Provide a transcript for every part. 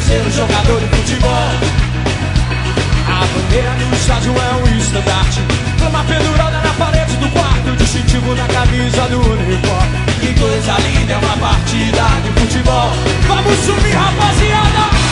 ser um jogador de futebol. A bandeira no estádio é um estandarte, uma pendurada na parede do quarto, distintivo na camisa do uniforme. Que coisa linda, é uma partida de futebol. Vamos subir, rapaziada!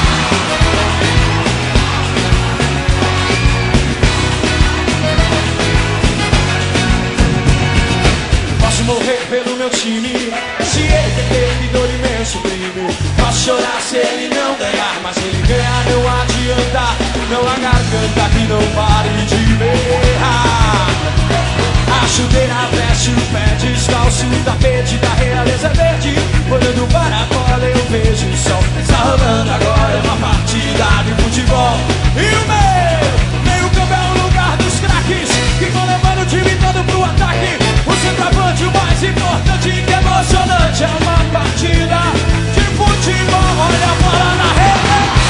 Posso morrer pelo meu time, se ele perder me dor imenso crime. Posso chorar se ele não ganhar, mas se ele ganhar não adianta. Não há garganta que não pare de berrar. A chuteira veste o pé descalço, o tapete da realeza é verde. Olhando para a bola eu vejo o sol. Está rolando agora, é uma partida de futebol. E o meio campo é o lugar dos craques, que vão levando o time todo pro ataque. O centroavante, o mais importante, que é emocionante, é uma partida de futebol. Olha a bola na rede.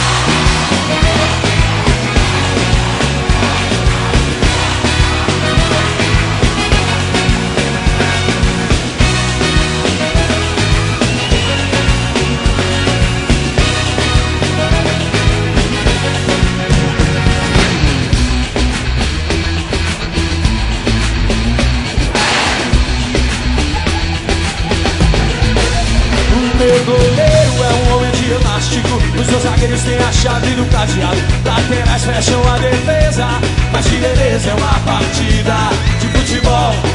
Meu goleiro é um homem de elástico, os dois zagueiros têm a chave do cadeado, laterais fecham a defesa, mas que beleza, é uma partida de futebol.